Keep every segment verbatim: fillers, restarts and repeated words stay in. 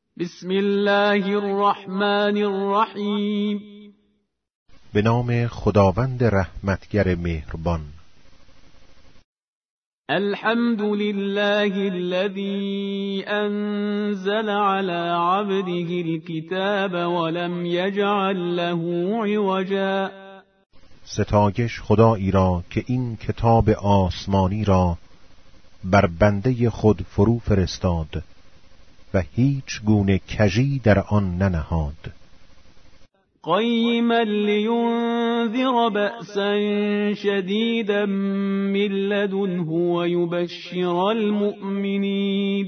بسم الله الرحمن الرحیم. به نام خداوند رحمتگر مهربان. الحمد لله الذي انزل على عبده الكتاب ولم يجعل له عوجا. ستایش خدایی را که این کتاب آسمانی را بر بنده خود فرو فرستاد و هیچ گونه کژی در آن ننهاد. قیما لینذر بأسا شدیدا من لدنه ویبشر المؤمنین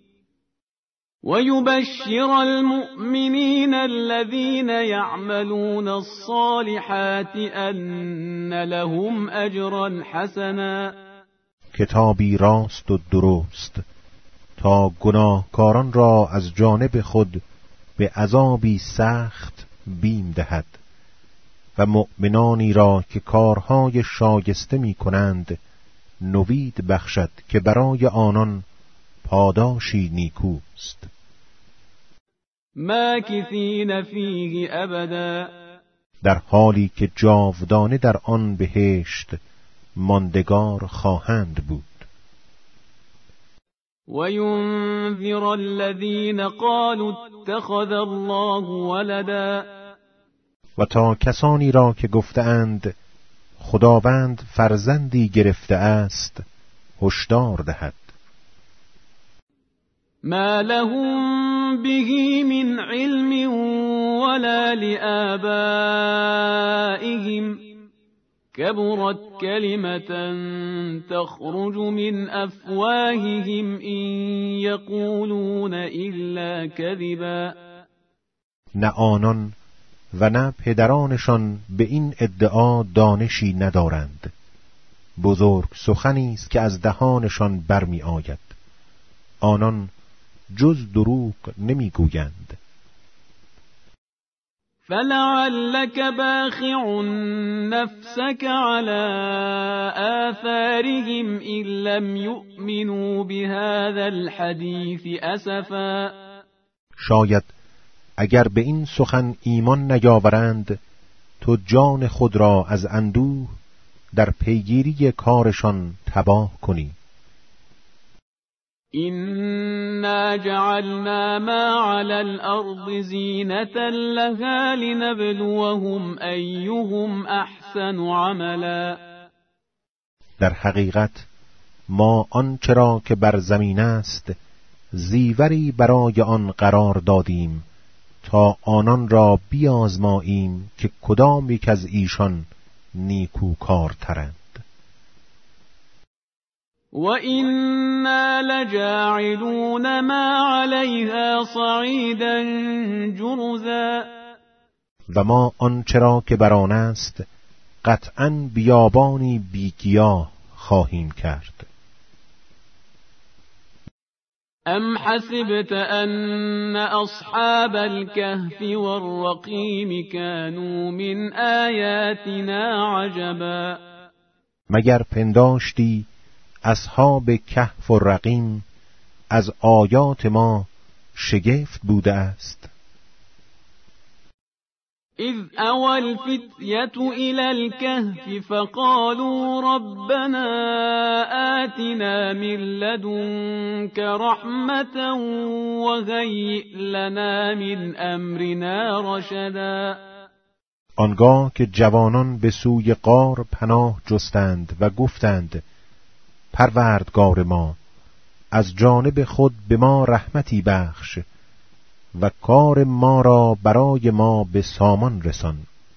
ويبشر المؤمنين الذين يعملون الصالحات أن لهم أجرا حسنا. کتابی راست و درست تا گناهکاران را از جانب خود به عذابی سخت بیم دهد و مؤمنانی را که کارهای شایسته می کنند نوید بخشد که برای آنان پاداشی نیکوست. ماکثین فیه ابدا. در حالی که جاودانه در آن بهشت ماندگار خواهند بود. وینذر الذین قالوا اتخذ الله ولدا. و تا کسانی را که گفتند خداوند فرزندی گرفته است هشدار دهد. ما لهم به من علم ولا لآبائهم كبرت كلمة تخرج من أفواههم إن يقولون إلا كذبا. نه آنان و نه پدرانشان به این ادعا دانشی ندارند. بزرگ سخنی است که از دهانشان برمی آید. آنان جز دروغ نمی گویند. فلعلك باخع نفسك على آثارهم إن لم يؤمنوا بهذا الحديث أسفا. شاید اگر به این سخن ایمان نیاورند تو جان خود را از اندوه در پیگیری کارشان تباه کنی. إنا جعلنا ما على الأرض زينة لها لنبلوهم أيهم أحسن عملا. در حقیقت ما آنچه را که بر زمین است زیوری برای آن قرار دادیم تا آنان را بیازماییم که کدام یک از ایشان نیکوکارترند. وَإِنَّا لَجَاعِلُونَ مَا عَلَيْهَا صَعِيدًا جُرُزًا. و ما آنچه را که بر آن است قطعاً بیابانی بیگیاه خواهیم کرد. ام حسبت ان اصحاب الكهف والرقیم كانوا من آیاتنا عجبا. مگر پنداشتی اصحاب کهف و رقیم از آیات ما شگفت بوده است؟ اذ اوى الفتية الى الكهف فقالوا ربنا آتنا من لدنك رحمة وهيئ لنا من امرنا رشدا. آنگاه که جوانان به سوی غار پناه جستند و گفتند پروردگار ما از جانب خود به ما رحمتی بخش و کار ما را برای ما به سامان رسان.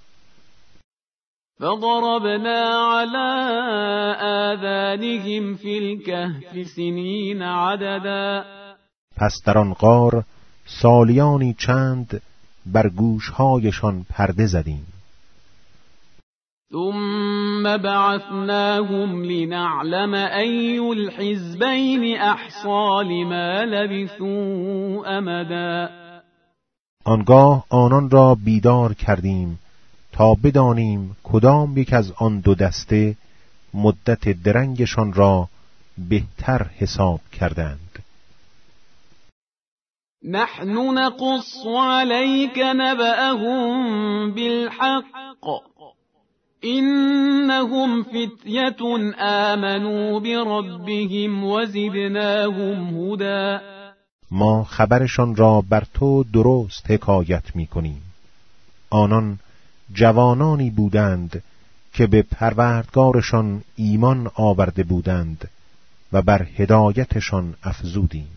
فضربنا على آذانهم في الكهف سنين عددا. پس در آن غار سالیانی چند بر گوشهایشان پرده زدیم. ثم بعثناهم لنعلم أي الحزبين أحصى لما لبثوا أمدا. آنگاه آنان را بیدار کردیم تا بدانیم کدام یک از آن دو دسته مدت درنگشان را بهتر حساب کردند. نحن نقص عليك نبأهم بالحق إنهم فتية آمنوا بربهم وزدناهم هدى. ما خبرشان را بر تو درست حکایت می کنیم. آنان جوانانی بودند که به پروردگارشان ایمان آورده بودند و بر هدایتشان افزودیم.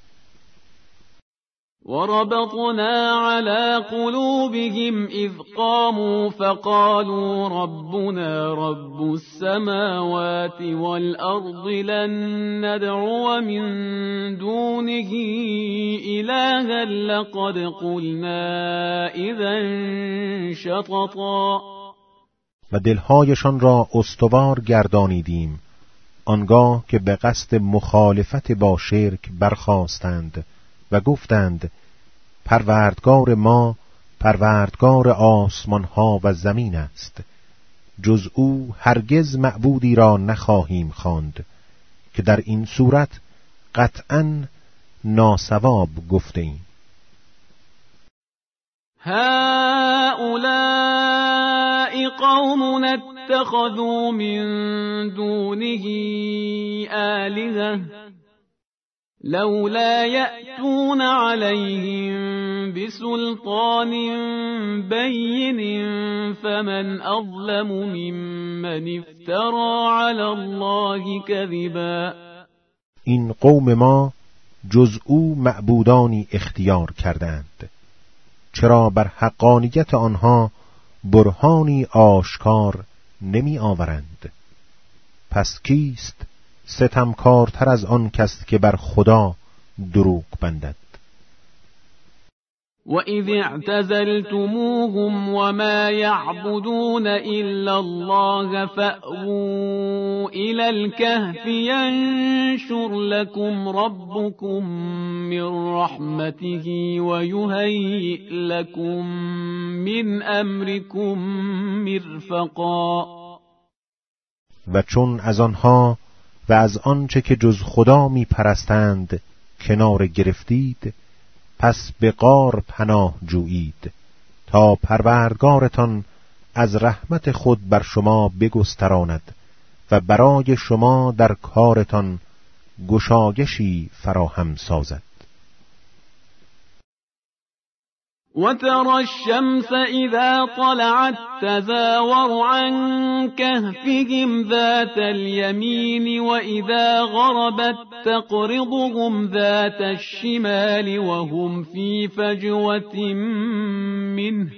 وربطنا على قلوبهم إذ قاموا فقالوا ربنا رب السماوات والأرض لن ندعو من دونه إلها لقد قلنا إذا شططا. و دلهایشان را استوار گردانیدیم آنگاه که به قصد مخالفت با شرک برخاستند و گفتند پروردگار ما پروردگار آسمان ها و زمین است، جز او هرگز معبودی را نخواهیم خواند که در این صورت قطعاً ناصواب گفته ایم. هؤلاء قوم اتخذوا من دونه آلهة لولا يأتون عليهم بسلطان بين فمن أظلم ممن افترى على الله كذبا. این قوم ما جز او معبودانی اختیار کردند، چرا بر حقانیت آنها برهانی آشکار نمی آورند؟ پس کیست ستمکارتر از آن کس که بر خدا دروغ بندد؟ وَإِذِ اعْتَزَلْتُمُوهُمْ وَمَا يَعْبُدُونَ إِلَّا اللَّهَ فَأْوُوا إِلَى الْكَهْفِ يَنشُرْ لَكُمْ رَبُّكُمْ مِنْ رَحْمَتِهِ وَيُهَيِّئْ لَكُمْ مِنْ أَمْرِكُمْ مِرْفَقًا. و چون از آنها و از آنچه که جز خدا می پرستند کنار گرفتید، پس به غار پناه جویید تا پروردگارتان از رحمت خود بر شما بگستراند و برای شما در کارتان گشایشی فراهم سازد. وترى الشمس إذا طلعت تزاور عن كهفهم ذات اليمين وإذا غربت تقرضهم ذات الشمال وهم في فجوة منه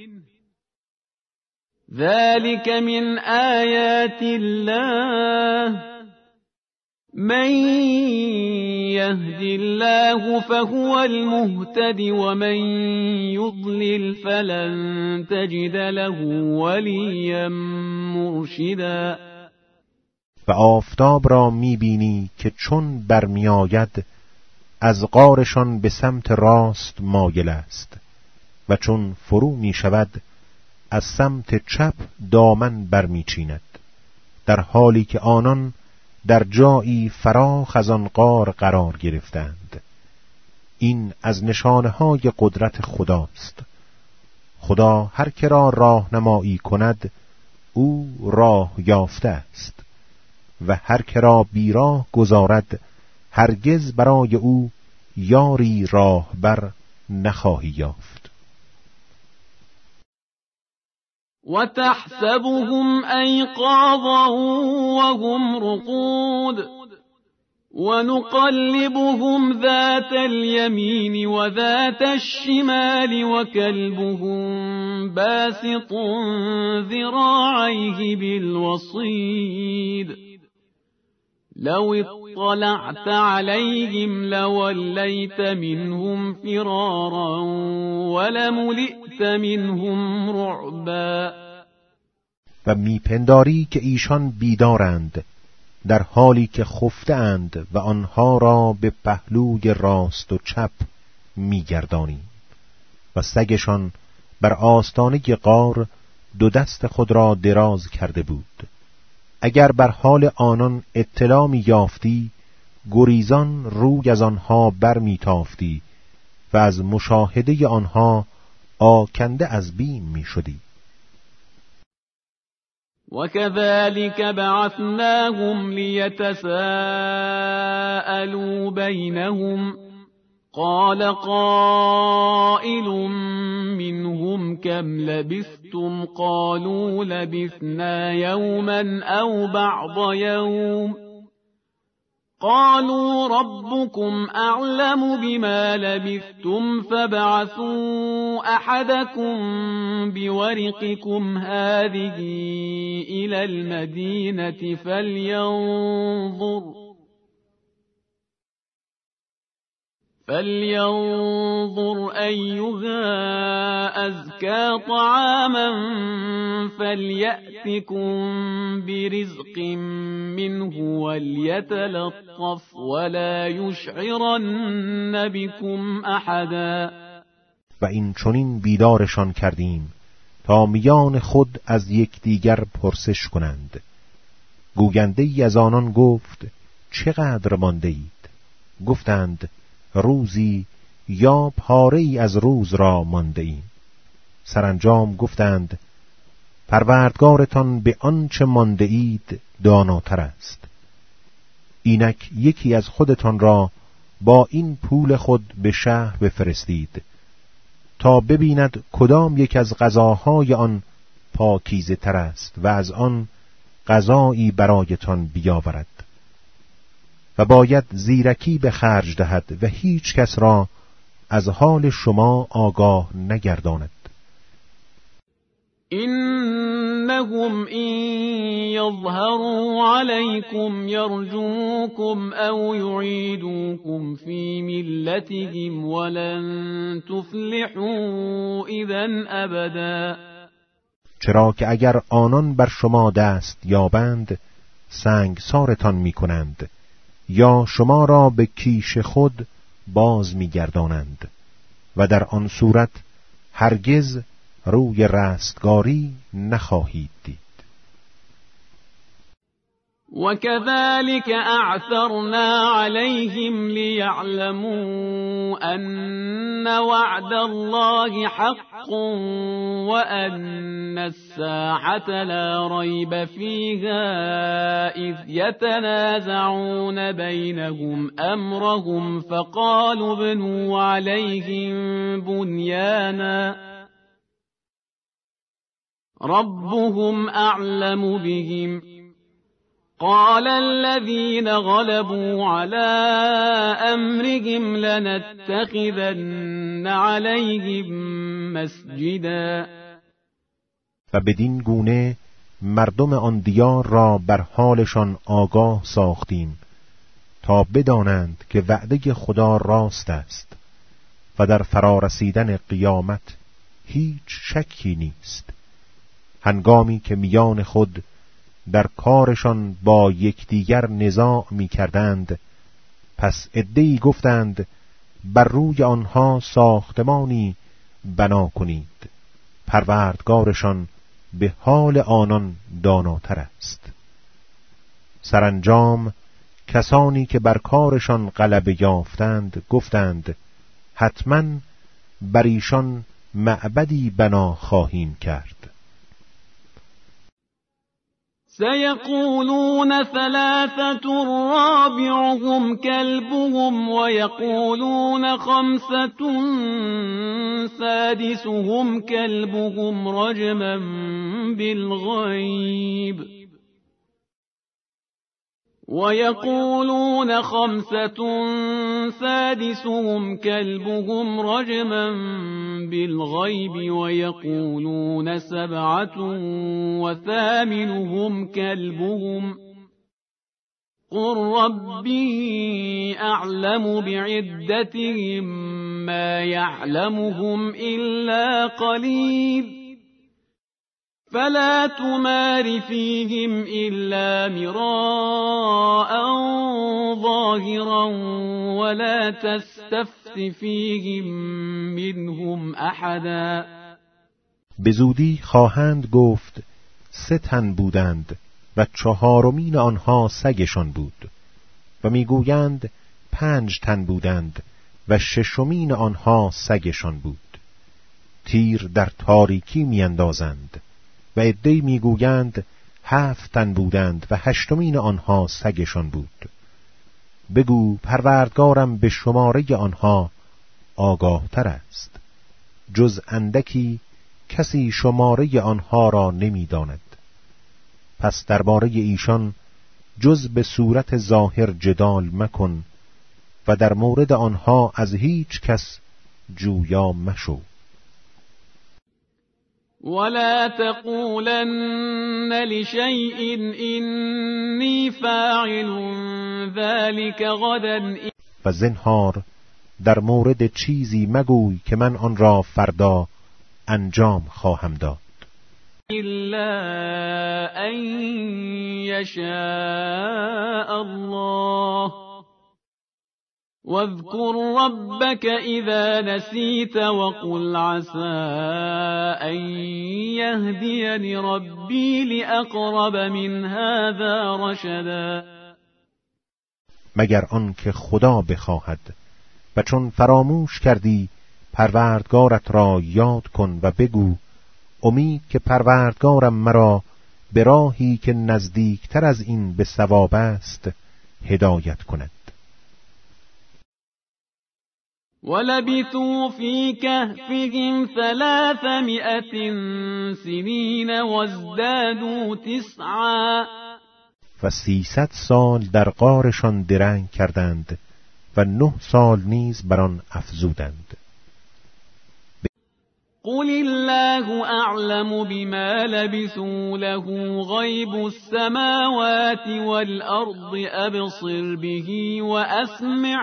ذلك من آيات الله من يهد الله فهو المهتد ومن يضلل فلن تجد له وليا مرشدا. و آفتاب را میبینی که چون برمیآید از غارشان به سمت راست مایل است و چون فرو میشود از سمت چپ دامن برمیچیند، در حالی که آنان در جایی فراخ از آن غار قرار گرفتند. این از نشانه‌های قدرت خداست. خدا هر که را راهنمایی کند او راه یافته است و هر که را بیراه گذارد هرگز برای او یاری راهبر نخواهی یافت. وتحسبهم أيقاظا وهم رقود ونقلبهم ذات اليمين وذات الشمال وكلبهم باسط ذراعيه بالوصيد لو اطلعت عليهم لوليت منهم فرارا ولملئت منهم رعبا. و میپنداری که ایشان بیدارند در حالی که خفته اند و آنها را به پهلوی راست و چپ میگردانی و سگشان بر آستانه غار دو دست خود را دراز کرده بود. اگر بر حال آنان اطلاع می یافتی گریزان روی از آنها بر می تافتی و از مشاهده آنها آکنده از بیم می شدی. وكذلك بعثناهم ليتساءلوا بينهم قال قائل منهم كم لبثتم قالوا لبثنا يوما أو بعض يوم قالوا ربكم أعلم بما لبثتم فابعثوا أحدكم بورقكم هذه إلى المدينة فلينظر فلينظر أيها أزكى طعاما فليأتكم برزق منه وليتلطف ولا يشعرن بكم أحدا. و این چنین بیدارشان کردیم تا میان خود از یکدیگر پرسش کنند. گوینده ای از آنان گفت چقدر مانده اید؟ گفتند روزی یا پاره ای از روز را مانده ایم. سرانجام گفتند پروردگارتان به آنچه مانده اید داناتر است. اینک یکی از خودتان را با این پول خود به شهر بفرستید تا ببیند کدام یک از غذاهای آن پاکیزه تر است و از آن غذایی برایتان بیاورد. و باید زیرکی به خرج دهد و هیچ کس را از حال شما آگاه نگرداند. إنهم إن يظهروا عليكم يرجوكم أو يعيدوكم في ملتهم ولن تفلحوا إذا أبدا. چرا که اگر آنان بر شما دست یابند سنگسارتان می کنند یا شما را به کیش خود باز می گردانند و در آن صورت هرگز روی رستگاری نخواهید دید. وكذلك أعثرنا عليهم ليعلموا أن وعد الله حق وأن الساعة لا ريب فيها إذ يتنازعون بينهم أمرهم فقالوا ابنوا عليهم بنيانا ربهم أعلم بهم قال الذين غلبوا على أمرهم لنتخذن عليهم مسجدا. و بدین گونه مردم آن دیار را بر حالشان آگاه ساختیم تا بدانند که وعده خدا راست است و در فرارسیدن قیامت هیچ شکی نیست. هنگامی که میان خود در کارشان با یکدیگر نزاع می کردند، پس عده‌ای گفتند بر روی آنها ساختمانی بنا کنید. پروردگارشان به حال آنان داناتر است. سرانجام کسانی که بر کارشان غلبه یافتند گفتند حتما بر ایشان معبدی بنا خواهیم کرد. سيقولون ثلاثة رابعهم كلبهم ويقولون خمسة سادسهم كلبهم رجما بالغيب ويقولون خمسة سادسهم كلبهم رجما بالغيب ويقولون سبعة وثامنهم كلبهم قل ربي أعلم بعدتهم ما يعلمهم إلا قليل فلا تمار فيهم إلا مراء ظاهرا ولا تستفت فيهم منهم أحدا. به زودی خواهند گفت سه تن بودند و چهارمین آنها سگشان بود و میگویند پنج تن بودند و ششمین آنها سگشان بود. تیر در تاریکی میاندازند و عده‌ای میگویند هفت تن بودند و هشتمین آنها سگشان بود. بگو پروردگارم به شماره آنها آگاه تر است. جز اندکی کسی شماره آنها را نمی‌داند. پس درباره ایشان جز به صورت ظاهر جدال مکن و در مورد آنها از هیچ کس جویا مشو. ولا تقولن لشيء إني فاعل ذلك غدا. و زنهار در مورد چیزی مگوی که من آن را فردا انجام خواهم داد. إلا أن يشاء الله واذكر ربك إذا نسيت وقل عسى أن يهديني ربي لأقرب من هذا رشدا. مگر آن که خدا بخواهد و چون فراموش کردی پروردگارت را یاد کن و بگو امید که پروردگارم مرا به راهی که نزدیکتر از این به صواب است هدایت کند. ولبثوا في كهفهم ثلاثمائة سنين وازدادوا تسعا. و سیصد سال در غارشان درنگ کردند و نه سال نیز بر آن افزودند. قل الله أعلم بما لبثوا له غيب السماوات والأرض أبصر به وأسمع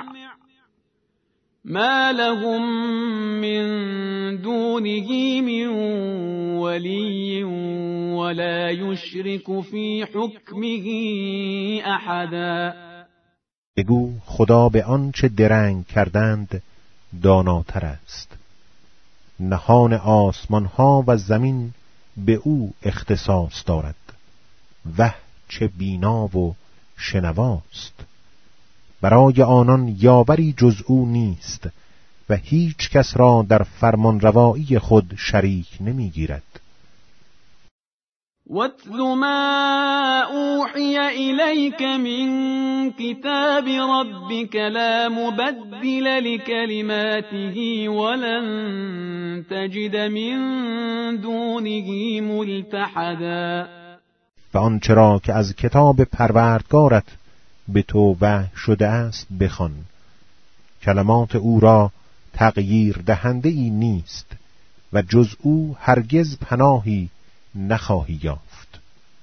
ما لهم من دونه من ولي ولا يشرك في حكمه أحدا. بگو خدا به آنچه درنگ کردند داناتر است. نهان آسمان ها و زمین به او اختصاص دارد. وه چه بینا و شنواست. برای آنان یاوری جز او نیست و هیچ کس را در فرمانروایی خود شریک نمیگیرد. وَاتْلُ مَا أُوحِيَ إِلَيْكَ مِنْ كِتَابِ رَبِّكَ لَا مُبَدِّلَ لِكَلِمَاتِهِ وَلَنْ تَجِدَ مِنْ دُونِهِ مُلْتَحَدًا. و آنچه را که از کتاب پروردگارت به تو وحی شده است بخوان. کلمات او را تغییر دهنده ای نیست و جز او هرگز پناهی نخواهی یافت.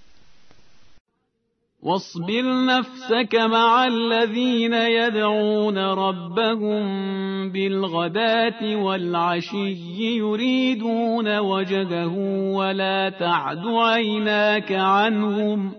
واصبر نفسك مع الذين يدعون ربهم بالغداة والعشي يريدون وجهه ولا تعد عيناك عنهم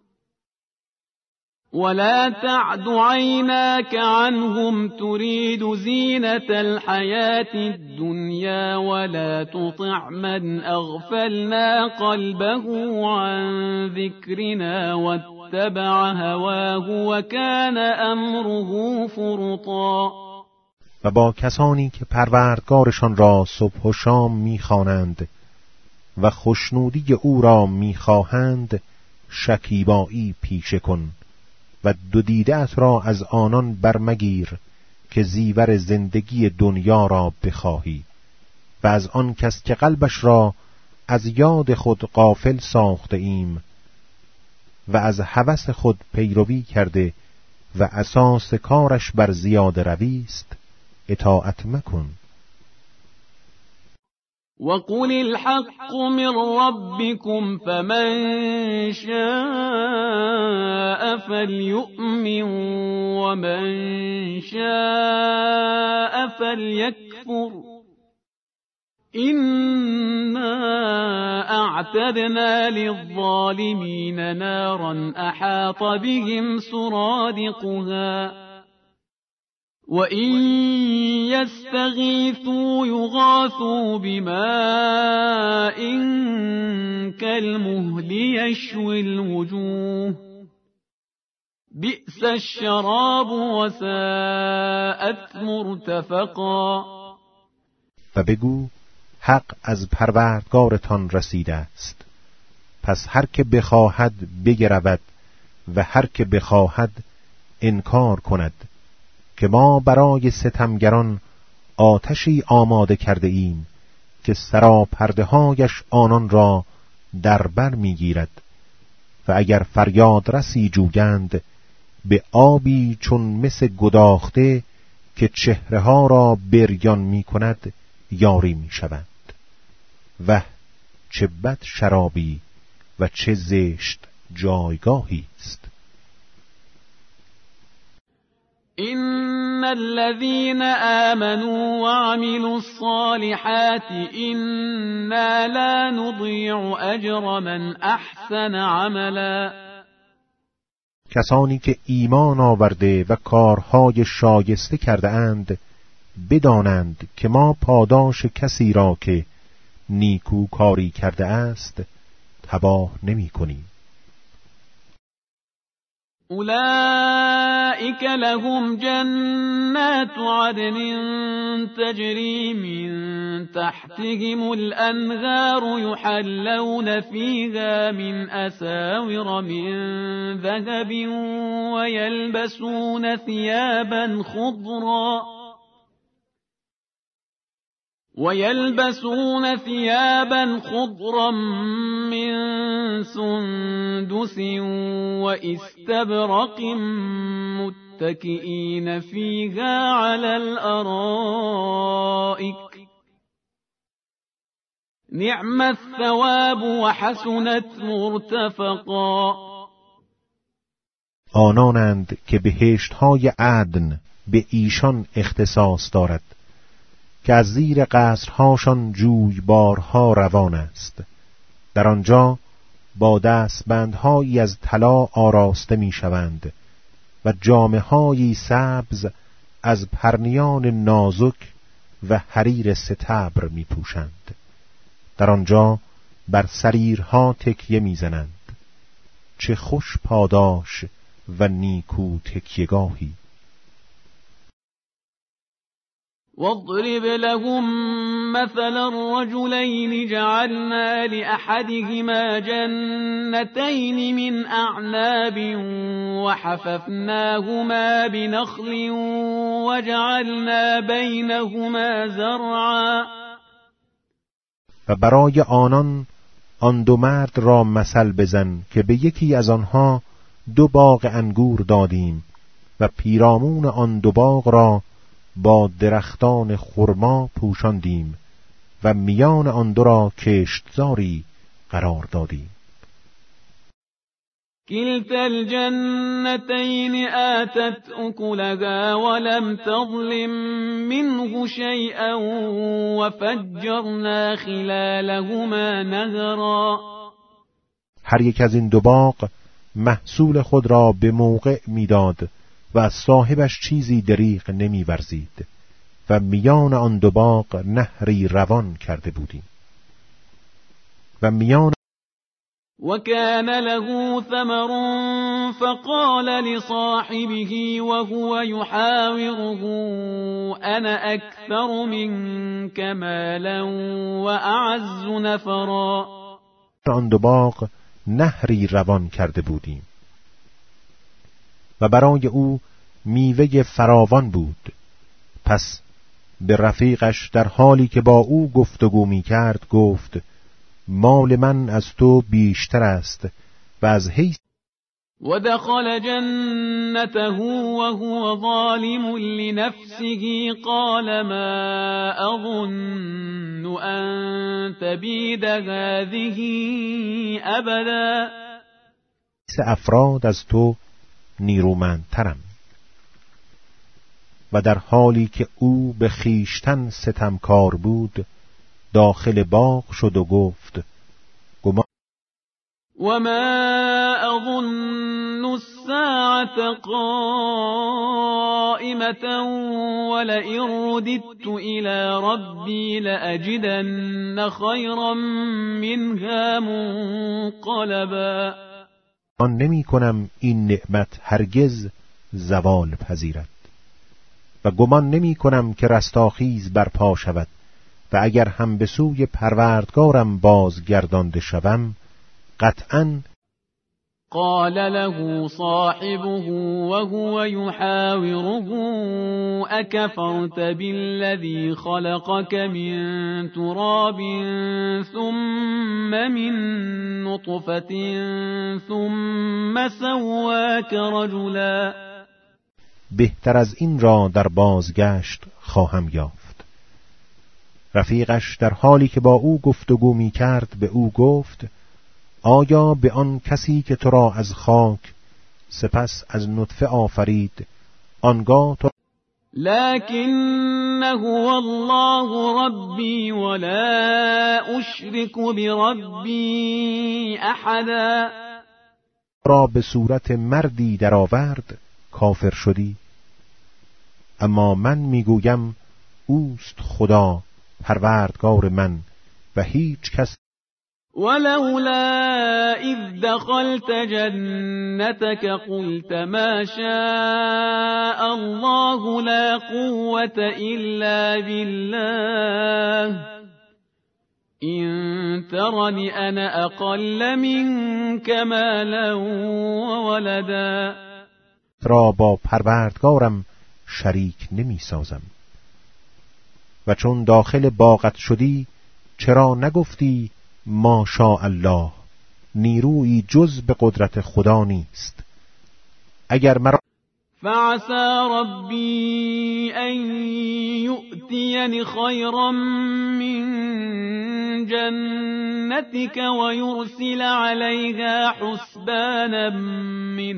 ولا تعد عيناك عنهم تريد زينة الحياة الدنيا ولا تطع من أغفلنا قلبه عن ذكرنا واتبع هواه وكان أمره فرطا. و با کسانی که پروردگارشان را صبح و شام می‌خوانند و خوشنودی او را می‌خواهند شکیبایی پیشه کن و دو دیده‌ات را از آنان برمگیر که زیور زندگی دنیا را بخواهی و از آن کس که قلبش را از یاد خود غافل ساخته ایم و از هوس خود پیروی کرده و اساس کارش بر زیاده روی است اطاعت مکن. وَقُلِ الْحَقُّ مِنْ رَبِّكُمْ فَمَنْ شَاءَ فَلْيُؤْمِنْ وَمَنْ شَاءَ فَلْيَكْفُرْ إِنَّا أَعْتَدْنَا لِلظَّالِمِينَ نَارًا أَحَاطَ بِهِمْ سُرَادِقُهَا وَإِنْ يَسْتَغِيثُوا يُغَاثُوا بِمَاءٍ كَالْمُهْلِ يَشْوِي الْوُجُوهَ بئس الشراب وساءت مرتفقا. و بگو حق از پروردگارتان رسیده است، پس هر که بخواهد بگرود و هر که بخواهد انکار کند که ما برای ستمگران آتشی آماده کرده ایم که سراپرده هایش آنان را در بر میگیرد و اگر فریاد رسی جویند به آبی چون مس گداخته که چهره ها را بریان می کند یاری می شوند. و چه بد شرابی و چه زشت جایگاهی است. إن الذين آمنوا وعملوا الصالحات إنا لا نضيع أجر من أحسن عملا. کسانی که ایمان آورده و کارهای شایسته کرده اند بدانند که ما پاداش کسی را که نیکو کاری کرده است تباه نمی کنیم. أولئك لهم جنات عدن تجري من تحتهم الأنهار يحلون فيها من أساور من ذهب ويلبسون ثيابا خضرا ويلبسون ثيابا خضرا من سندس واستبرق متكئين فيها على الأرائك نعم الثواب وحسنت مرتفقا. آنانند که بهشت‌های عدن به ایشان اختصاص دارد که از زیر قصرهاشان جویبارها روان است. در آنجا با دستبندهایی از طلا آراسته می شوند و جامه‌هایی سبز از پرنیان نازک و حریر ستبر می پوشند. در آنجا بر سریرها تکیه می زنند. چه خوش پاداش و نیکو تکیه‌گاهی. واضرب لهم مثلا الرجلين جعلنا لأحدهما جنتين من أعناب وحففناهما بنخل وجعلنا بينهما زرعا. و برای آنان آن دو مرد را مثل بزن که به یکی از آنها دو باغ انگور دادیم و پیرامون آن دو باغ را با درختان خرما پوشاندیم و میان آن دو را کشتزاری قرار دادیم. كلتا الجنتين آتت أكلها ولم تظلم منه شيئا وفجرنا خلالهما نهرا. هر یک از این دو باغ محصول خود را به موقع میداد و از صاحبش چیزی دریغ نمی ورزید و میان آن دو باغ نهری روان کرده بودیم. و میان وكان له ثمر فقال لصاحبه وهو يحاوره أنا أكثر منك مالا وأعز نفرا. آن دو باغ نهری روان کرده بودیم و برای او میوه فراوان بود. پس به رفیقش در حالی که با او گفتگو می کرد گفت مال من از تو بیشتر است و از حیث ودخل جنته وهو ظالم لنفسه قال ما أظن أن تبيد هذه أبدا. سه افراد از تو نیرومندترم. و در حالی که او به خیشتن ستمکار بود داخل باغ شد و گفت گمان وما أظن الساعة قائمة ولئن رددت إلى ربي لأجدن خيرا منها منقلبا. آن نمی کنم این نعمت هرگز زوال پذیرد و گمان نمی کنم که رستاخیز برپا شود و اگر هم به سوی پروردگارم بازگردانده شوم قطعاً. قال له صاحبه وهو يحاوره أكفرت بالذي خلقك من تراب ثم من نطفة ثم سواك رجلا. بهتر از این را در بازگشت خواهم یافت. رفیقش در حالی که با او گفتگو می کرد به او گفت آیا به آن کسی که تو را از خاک سپس از نطفه آفرید آنگاه تو لكن هو الله ربي ولا أشرك بربي أحدا را به صورت مردی درآورد کافر شدی؟ اما من میگویم اوست خدا پروردگار من و هیچ کس. ولولا إذ دخلت جنتك قلت ما شاء الله لا قوة إلا بالله إن ترني أنا أقل منك مالا وولدا. را با پروردگارم شریک نمی سازم. و چون داخل باغت شدی چرا نگفتی ما شاء الله نیرویی جز به قدرت خدا نیست. اگر مرا فعسى ربي أن يؤتيني خيرا من جنتك ويرسل عليها حسبانا من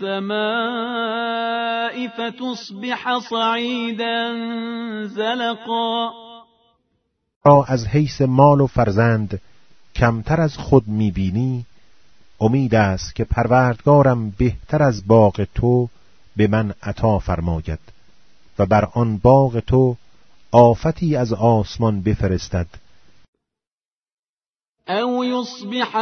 السماء فتصبح صعيدا زلقا. را از حیث مال و فرزند کمتر از خود میبینی امید است که پروردگارم بهتر از باغ تو به من عطا فرماید و بر آن باغ تو آفتی از آسمان بفرستد. او یصبح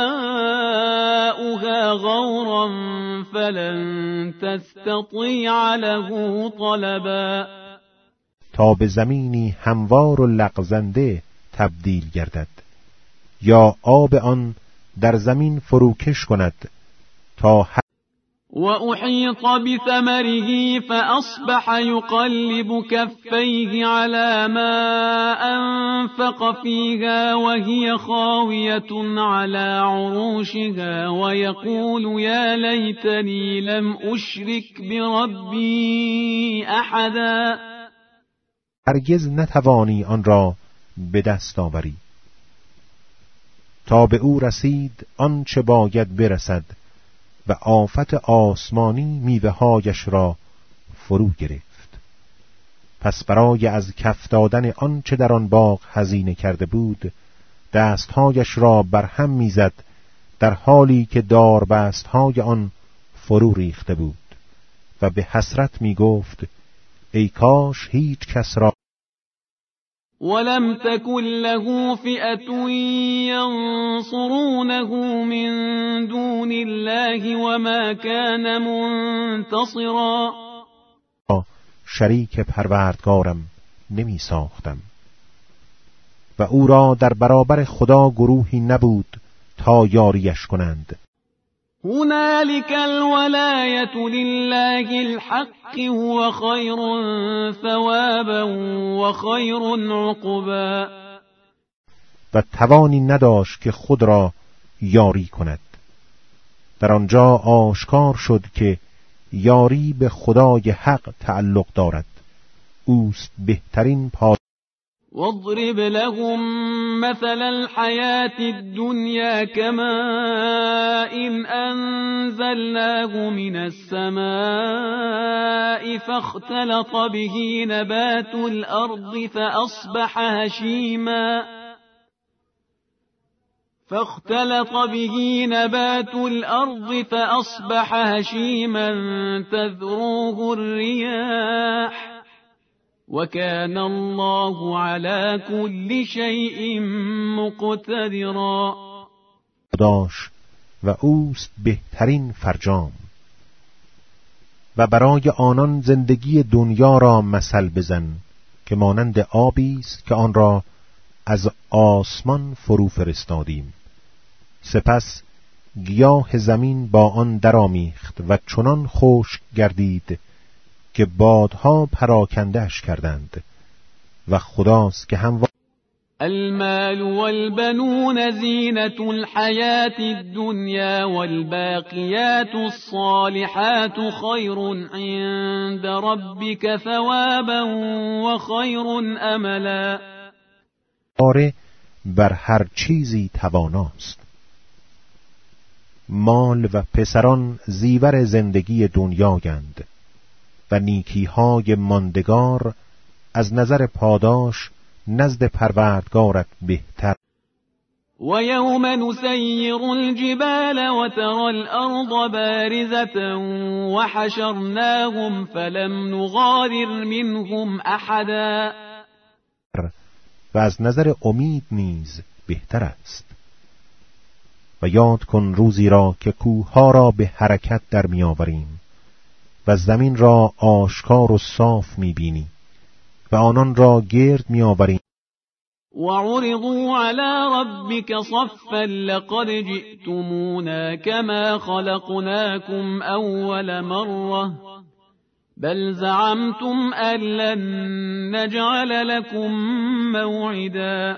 ماؤها غورا فلن تستطیع له طلبا. تا به زمینی هموار و لغزنده تبدیل گردد یا آب آن در زمین فروکش کند تا ح... و احیط بثمره فاصبح یقلب کفیه على ما انفق فیها وهی خاویة على عروشها ویقول یا لیتنی لم اشرک بربی احدا. هرگز نتوانی آن را به دست آوری تا به او رسید آنچه باید برسد و آفت آسمانی میوه‌هایش را فرو گرفت. پس برای از کف دادن آنچه در آن باغ هزینه کرده بود دستهایش را برهم میزد در حالی که داربستهای آن فرو ریخته بود و به حسرت میگفت ای کاش هیچ کس را. ولم تكن له فئة ينصرونه من دون الله وما كان منتصرا. شریک پروردگارم نمی ساختم و او را در برابر خدا گروهی نبود تا یاریش کنند. هنالك الولاية لله الحق هو خير ثوابا وخير عقبا. و توانی نداشت که خود را یاری کند. در آنجا آشکار شد که یاری به خدای حق تعلق دارد. اوست بهترین پاداش. واضرب لهم مثل الحياة الدنيا كماء أنزلناه من السماء فاختلط به نبات الأرض فأصبح هشيما فاختلط به نبات الأرض فأصبح هشيما تذروه الرياح وكان الله على كل شيء مقتدرا. داش و اوست بهترین فرجام. و برای آنان زندگی دنیا را مثل بزن که مانند آبی است که آن را از آسمان فرو فرستادیم، سپس گیاه زمین با آن درآمیخت و چنان خشک گردید که بادها پراکنده‌اش کردند. و خداست که هم المال والبنون زینة الحیاة الدنیا والباقیات الصالحات خیر عند ربک ثوابا و خیر املا. آره بر هر چیزی تواناست. مال و پسران زیور زندگی دنیایند و نیکیهای ماندگار از نظر پاداش نزد پروردگارت بهتر. و یوم نسیر الجبال و ترى الارض بارزة و حشرناهم فلم نغادر منهم احدا. و از نظر امید نیز بهتر است. و یاد کن روزی را که کوهها را به حرکت در می آوریم و زمین را آشکار و صاف می بینی و آنان را گرد می آوریم. وعرضوا على ربك صفا لقد جئتمونا كما خلقناكم أول مرة بل زعمتم أن لن نجعل لكم موعدا.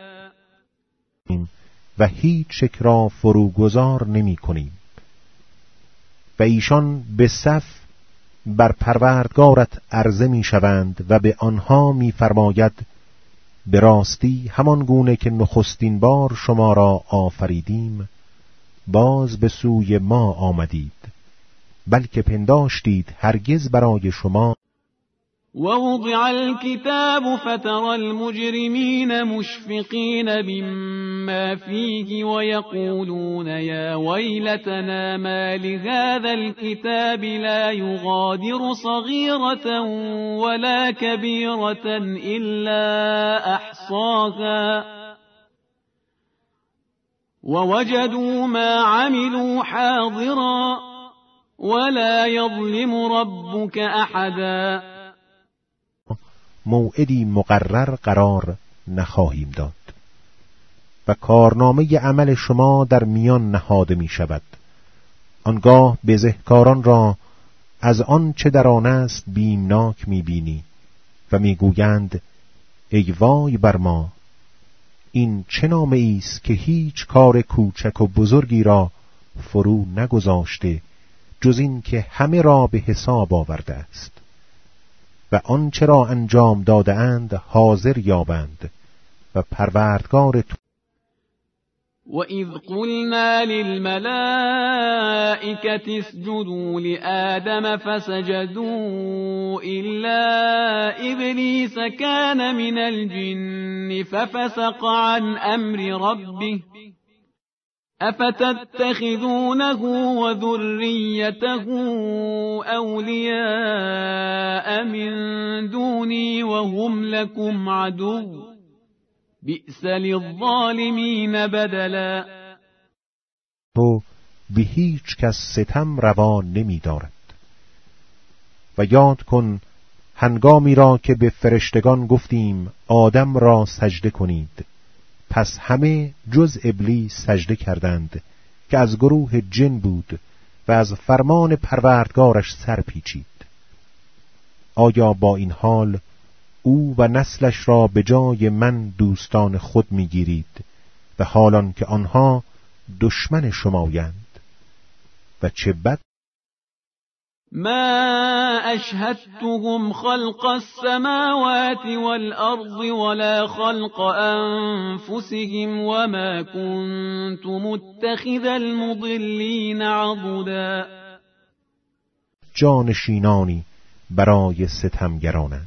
و هیچ شک را فروگذار نمی کنیم. و ایشان به صف بر پروردگارت عرضه می شوند و به آنها می فرماید به راستی همان گونه که نخستین بار شما را آفریدیم باز به سوی ما آمدید، بلکه پنداشتید هرگز برای شما. ووضع الكتاب فترى المجرمين مشفقين مما فيه ويقولون يا ويلتنا ما لهذا الكتاب لا يغادر صغيرة ولا كبيرة إلا أحصاها ووجدوا ما عملوا حاضرا ولا يظلم ربك أحدا. موعدی مقرر قرار نخواهیم داد و کارنامه عمل شما در میان نهاده می شود. آنگاه بزهکاران را از آن چه در آن است بیمناک می بینی و می گویند ای وای بر ما، این چه نامه ایست که هیچ کار کوچک و بزرگی را فرو نگذاشته جز این که همه را به حساب آورده است و آنچه را انجام داده اند حاضر یابند و پروردگار تو. و اذ قلنا للملائکة اسجدوا لآدم فسجدوا الا ابلیس کان من الجن ففسق عن امر ربه افتتخذونه وذريته أولياء من دوني وهم لكم عدو بئس للظالمين بدلا. تو به هیچ کس ستم روا نمی دارد. و یاد کن هنگامی را که به فرشتگان گفتیم آدم را سجده کنید، پس همه جز ابلیس سجده کردند که از گروه جن بود و از فرمان پروردگارش سر پیچید. آیا با این حال او و نسلش را به جای من دوستان خود میگیرید و حالان که آنها دشمن شمایند؟ و چه بد. ما اشهدتهم خلق السماوات والارض ولا خلق انفسهم وما كنت متخذ المضلين عضدا. جانشینانی برای ستمگرانند.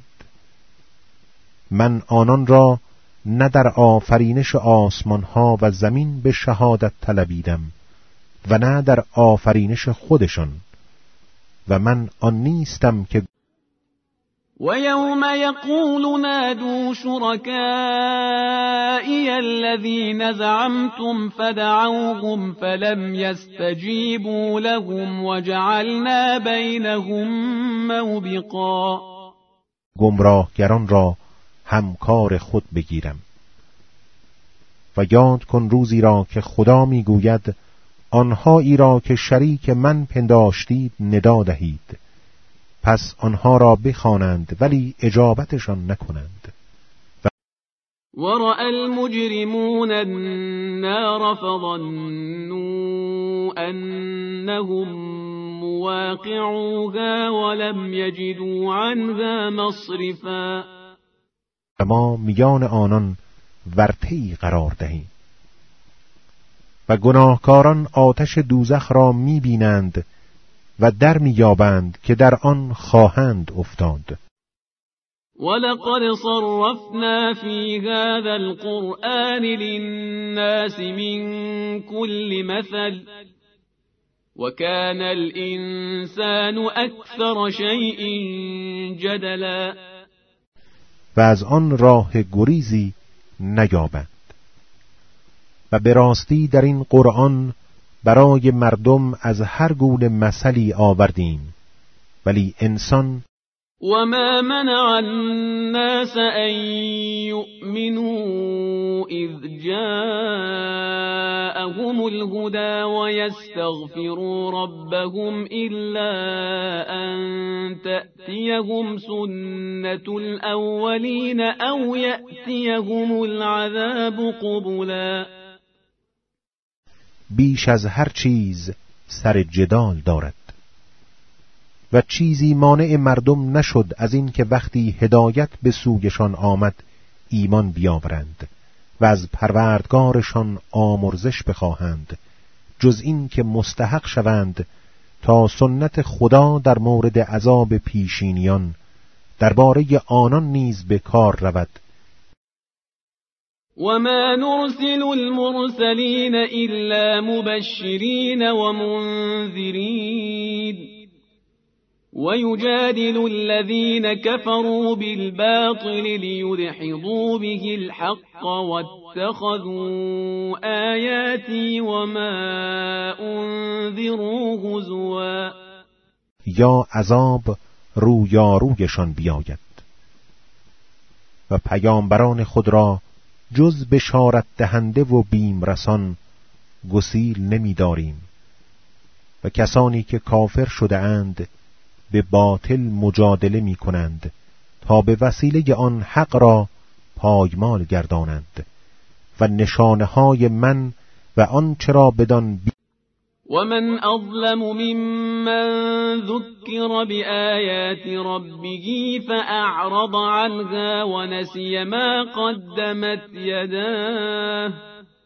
من آنان را نه در آفرینش آسمانها و زمین به شهادت طلبیدم و نه در آفرینش خودشان، و من آن نیستم که ويوم يقول نادوا شركائي الذين زعمتم فدعوهم فلم يستجيبوا لهم وجعلنا بينهم موبقا. گمراهگران را همکار خود بگیرم. و یاد کن روزی را که خدا میگوید آنهایی را که شریک من پنداشتید ندا دهید، پس آنها را بخوانند ولی اجابتشان نکنند. ورأى المجرمون النار فظنوا أنهم مواقعوها ولم يجدوا عنها مصرفا. ما میان آنان ورطه‌ای قرار دهیم و گناهکاران آتش دوزخ را میبینند و در میابند که در آن خواهند افتاد. ولقد صرفنا في هذا القرآن للناس من كل مثل وكان الإنسان أكثر شيء جدلا. و از آن راه گریزی نیابند. و به راستی در این قرآن برای مردم از هر گونه مثلی آوردیم، ولی انسان وما منع الناس أن يؤمنوا إذ جاءهم الهدى ويستغفروا ربهم إلا أن تأتيهم سنة الأولين أو يأتيهم العذاب قبلا. بیش از هر چیز سر جدال دارد و چیزی مانع مردم نشد از این که وقتی هدایت به سویشان آمد ایمان بیاورند و از پروردگارشان آمرزش بخواهند، جز این که مستحق شوند تا سنت خدا در مورد عذاب پیشینیان درباره آنان نیز به کار رود. وما نرسل المرسلين إلا مبشرين ومنذرين ويجادل الذين كفروا بالباطل ليدحضوا به الحق واتخذوا آياتي وما أنذروا هزوا. یا عذاب رویارویشان بیاید و پیامبران خود را جز بشارت دهنده و بیم رسان گسیل نمی داریم و کسانی که کافر شده اند به باطل مجادله می کنند تا به وسیله آن حق را پایمال گردانند و نشانه های من و آن چرا بدان بی... ومن أظلم ممن ذكر بآيات ربه فأعرض عنها ونسي ما قدمت يداه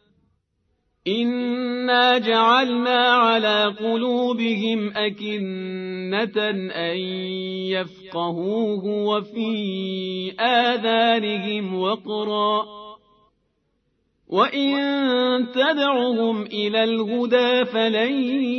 إنا جعلنا على قلوبهم أكنة أن يفقهوه وفي آذانهم وقرا وَإِن تَدْعُهُمْ إِلَى الْهُدَى فَلَن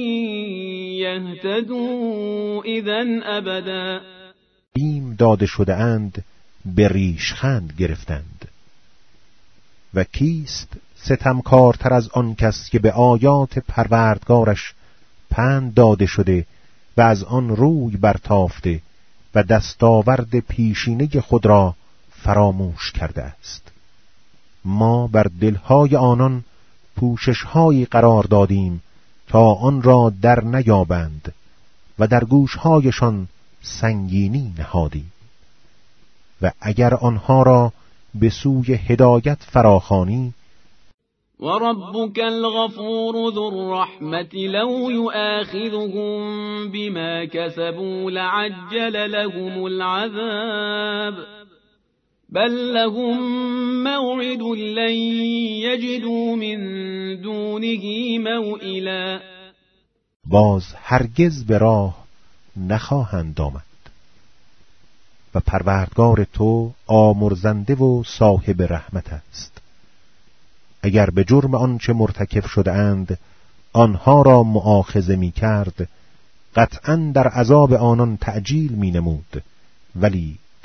يَهْتَدُوا إِذًا أَبَدًا. بیم داده شده اند به ریشخند گرفتند. و کیست ستمکارتر از آن کس که به آیات پروردگارش پند داده شده و از آن روی برتافته و دستاورد پیشینه خود را فراموش کرده است. ما بر دلهای آنان پوششهایی قرار دادیم تا آن را در نیابند و در گوشهایشان سنگینی نهادیم و اگر آنها را به سوی هدایت فراخوانی وربك الغفور ذو الرحمة لو يؤاخذهم بما كسبوا لعجل لهم العذاب بل لهم موعد لن يجدوا من دونه موئلا. باز هرگز به راه نخواهند آمد و پروردگار تو آمرزنده و صاحب رحمت است. اگر به جرم آنچه مرتکب شده اند آنها را مؤاخذه می کرد قطعاً در عذاب آنان تعجیل می نمود، ولی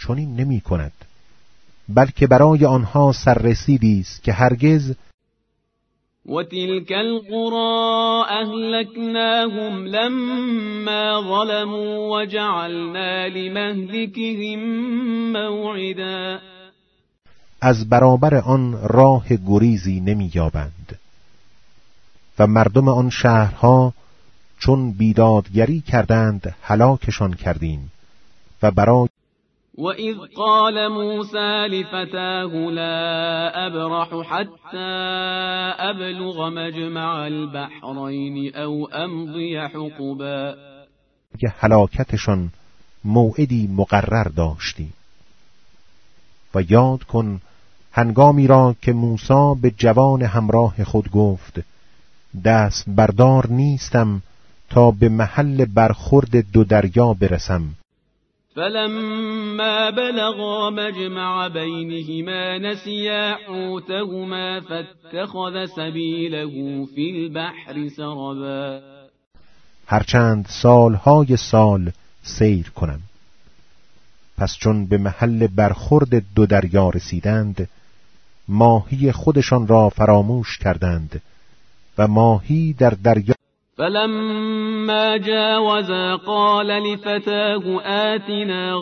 چنین نمی کند، بلکه برای آنها سررسیدی است که هرگز وتلك القرى أهلكناهم لما ظلموا وجعلنا لمهلكهم موعدا. از برابر آن راه گریزی نمی یابند و مردم آن شهرها چون بیدادگری کردند هلاکشان کردیم و برای وَإِذْ قَالَ مُوسَى لِفَتَاهُ لَا أَبْرَحُ حَتَّى أَبْلُغَ مَجْمَعَ الْبَحْرَيْنِ أَوْ أَمْضِيَ حُقُبًا. که هلاکتشان موعدی مقرر داشتیم. و یاد کن هنگامی را که موسی به جوان همراه خود گفت دست بردار نیستم تا به محل برخورد دو دریا برسم. فلما بلغا مجمع بينهما نسيا حوتهما فاتخذ سبيله في البحر سربا. هرچند سالهای سال سیر کنم. پس چون به محل برخورد دو دریا رسیدند ماهی خودشان را فراموش کردند و ماهی در دریا. فلما جاوزا قال لفتاه آتنا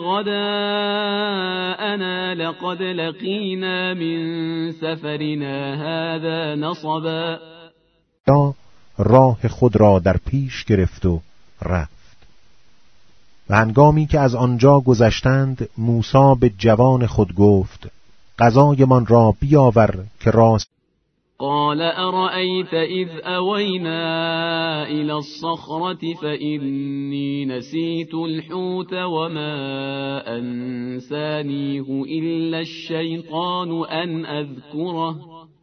غداءنا لقد لقينا من سفرنا هذا نصبا. یا راه خود را در پیش گرفت و رفت. و هنگامی که از آنجا گذشتند موسی به جوان خود گفت غذایمان را بیاور که راست. قال أرأيت إذ أوينا إلى الصخرة فإني نسيت الحوت وما أنسانيه إلا الشيطان أن أذكره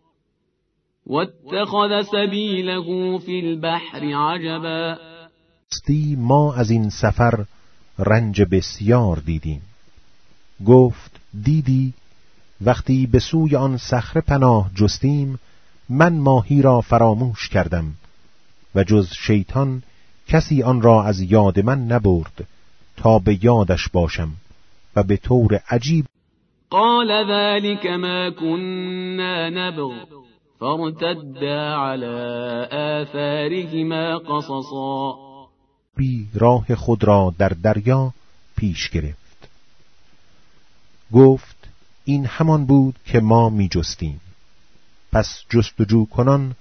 واتخذ سبيله في البحر عجبا. ما از این سفر رنج بسیار دیدیم. گفت دیدی وقتی به سوی آن صخره پناه جستیم من ماهی را فراموش کردم و جز شیطان کسی آن را از یاد من نبرد تا به یادش باشم و به طور عجیب. قال ذلك ما كنا نبغ فارتدا على آثارهما قصصا. بی راه خود را در دریا پیش گرفت. گفت این همان بود که ما می جستیم. پس جستجو کنان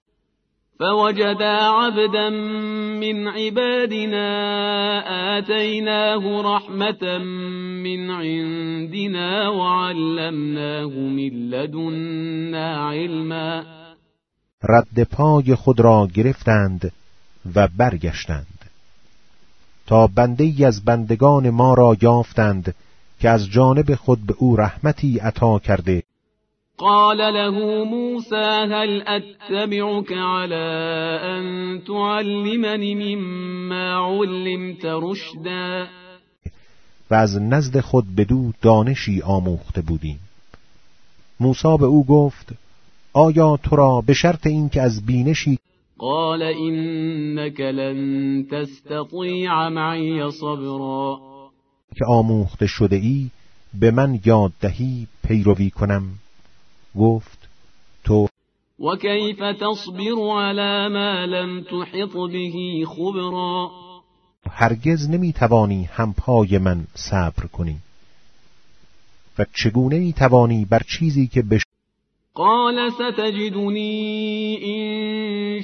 فوجدا عبدا من عبادنا آتيناه رحمة من عندنا وعلمناه من لدنا علما. رد پای خود را گرفتند و برگشتند تا بنده ای از بندگان ما را یافتند که از جانب خود به او رحمتی عطا کرده. قال له موسى هل أتبعك على أن تعلمني مما علمت رشدا. و از نزد خود بدو دانشی آموخته بودیم. موسی به او گفت آیا تو را به شرط این که از بینشی. قال إنك لن تستطيع معي صبرا. که آموخته شده ای به من یاد دهی پیروی کنم. گفت تو وكيف تصبر على ما لم تحط به خبرا. هرگز نمیتوانی هم پای من صبر کنی و چگونه میتوانی بر چیزی که بش. قال ستجدني إن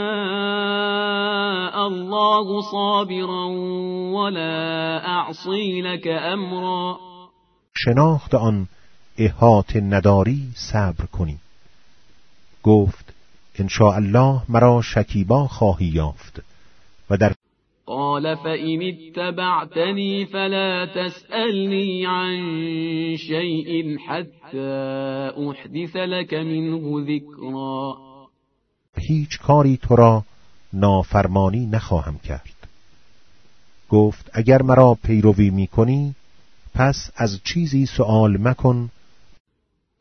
شاء الله صابرا ولا أعصي لك أمرا. شناخت آن احاطه نداری صبر کنی. گفت ان شاء الله مرا شکیبا خواهی یافت و در. قال فإن اتبعتني فلا تسألني عن شيء حتى أحدث لك منه ذكرا. هیچ کاری تو را نافرمانی نخواهم کرد. گفت اگر مرا پیروی می کنی پس از چیزی سؤال مکن.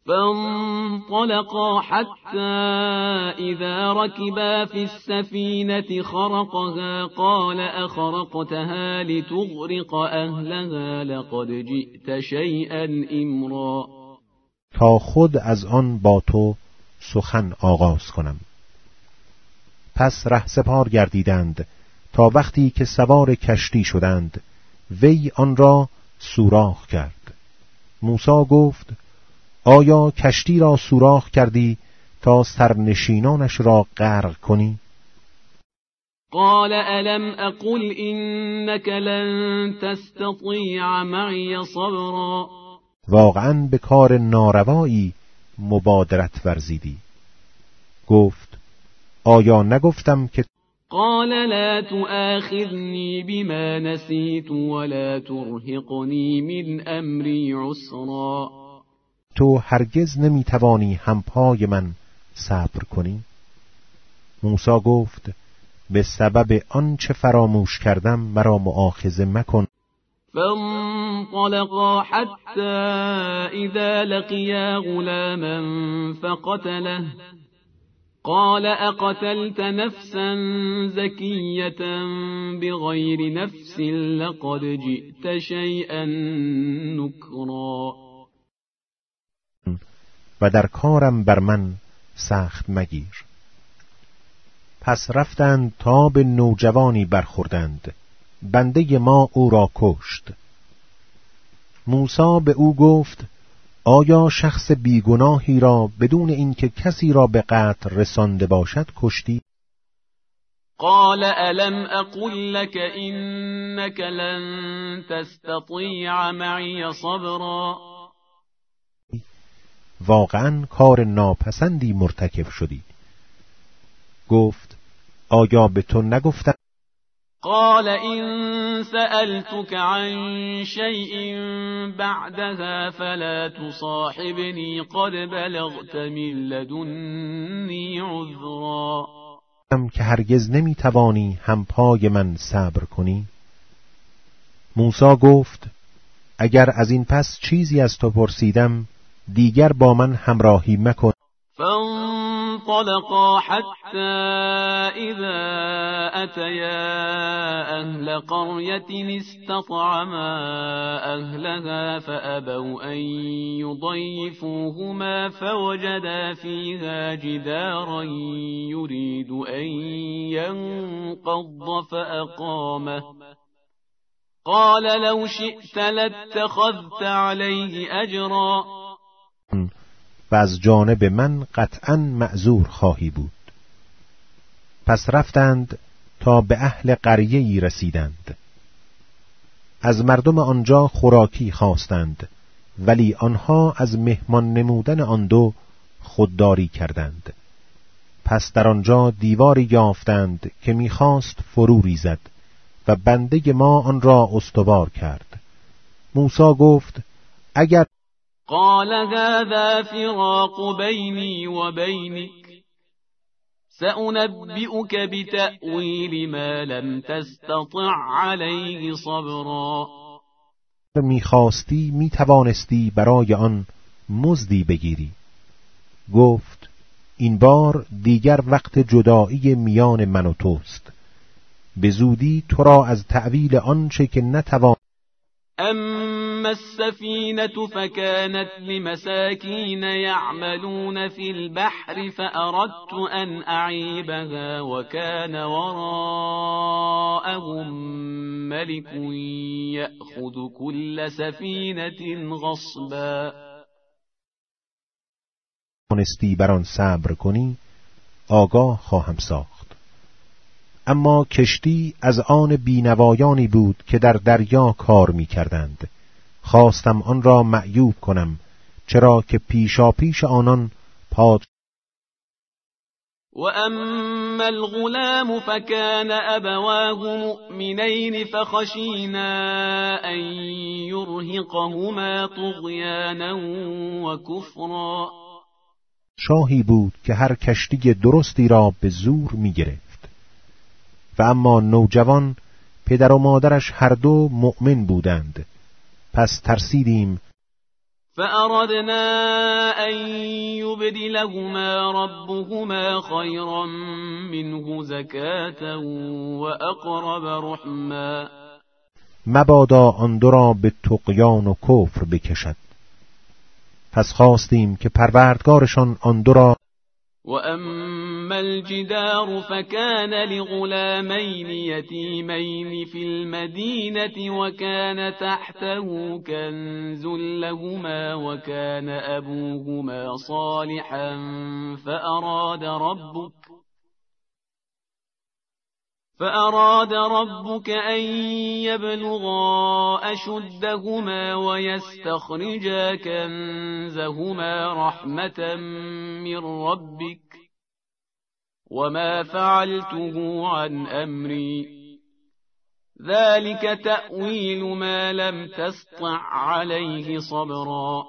فانطلقا حتى إذا ركبا في السفينة خرقها قال أخرقتها لتغرق أهلها لقد جئت شيئا إمرا. تا خود از آن با تو سخن آغاز کنم. پس رهسپار گردیدند تا وقتی که سوار کشتی شدند وی آن را سوراخ کرد. موسی گفت آیا کشتی را سوراخ کردی تا سرنشینانش را غرق کنی؟ قال الم اقل انك لن تستطيع معي صبرا. واقعا به کار ناروایی مبادرت ورزیدی. گفت آیا نگفتم که قال لا تؤاخذني بما نسيت ولا ترهقني من امری عسرا. تو هرگز نمیتوانی همپای من صبر کنی؟ موسی گفت به سبب آنچه فراموش کردم مرا مؤاخذه مکن. فانطلقا حتى اذا لقيا غلاما فقتله قال اقتلت نفسا زكية بغير نفس لقد جئت شيئا نكرا. و در کارم بر من سخت مگیر. پس رفتند تا به نوجوانی برخوردند. بنده ما او را کشت. موسی به او گفت آیا شخص بیگناهی را بدون اینکه کسی را به قتل رسانده باشد کشتی؟ قال الم اقل لك انك لن تستطيع معي صبرا. واقعا کار ناپسندی مرتکب شدی. گفت آیا به تو نگفتم؟ قال إن سألتك عن شيء بعدها فلا تصاحبني قد بلغت من لدني عذرا. هم که هرگز نمیتوانی همپای من صبر کنی. موسی گفت اگر از این پس چیزی از تو پرسیدم دیگر با من همراهی مکن. فانطلقا حتى إذا أتيا أهل قرية استطعما أهلها فأبوا أن يضيفوهما فوجدا فيها جدارا يريد أن ينقض فأقامه قال لو شئت لاتخذت عليه أجرا. و از جانب من قطعا معذور خواهی بود. پس رفتند تا به اهل قریه‌ای رسیدند. از مردم آنجا خوراکی خواستند ولی آنها از مهمان نمودن آن دو خودداری کردند. پس در آنجا دیواری یافتند که می‌خواست فرو ریزد و بنده ما آن را استوار کرد. موسی گفت اگر قال هذا فراق بيني وبينك سأنبئك بتأويل ما لم تستطع عليه صبرا. میخواستی میتوانستی برای آن مزدی بگیری. گفت این بار دیگر وقت جدایی میان من و توست. به زودی تو را از تأویل آنچه که نتوان. اما السفينة فكانت لمساكين يعملون في البحر فأردت أن أعيبها وكان وراءهم ملك يأخذ كل سفينة غصبا. تونستی بر آن صبر کنی آگاه خواهم ساخت. اما کشتی از آن بینوایانی بود که در دریا کار می کردند. خواستم آن را معیوب کنم چرا که پیشا پیش آنان پاد. و اما الغلام فکان ابواه مؤمنین فخشینا ان یرهقهما طغیانا و کفرا. شاهی بود که هر کشتی درستی را به زور می گرفت. و اما نوجوان پدر و مادرش هر دو مؤمن بودند. پس ترسیدیم. فأردنا أن يبدلهما ربهما خيرا منه زكاة وأقرب رحما. مبادا آن دو را به طغیان و کفر بکشد. پس خواستیم که پروردگارشان آن دو را وأما الجدار فكان لغلامين يتيمين في المدينة وكان تحته كنز لهما وكان أبوهما صالحا فأراد ربك فأراد ربك أن يبلغا أشدهما ويستخرجا كنزهما رحمة من ربك وما فعلته عن أمري ذلك تأويل ما لم تسطع عليه صبرا.